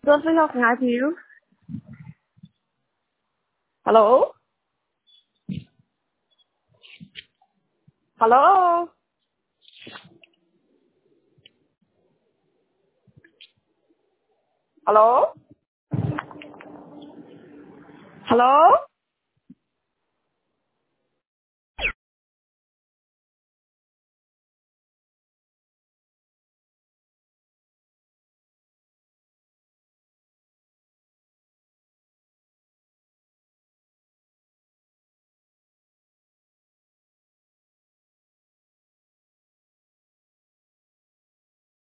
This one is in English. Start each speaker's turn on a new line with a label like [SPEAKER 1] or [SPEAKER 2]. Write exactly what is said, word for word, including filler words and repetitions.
[SPEAKER 1] Don't think how can I help you? Hello? Hello? Hello? Hello?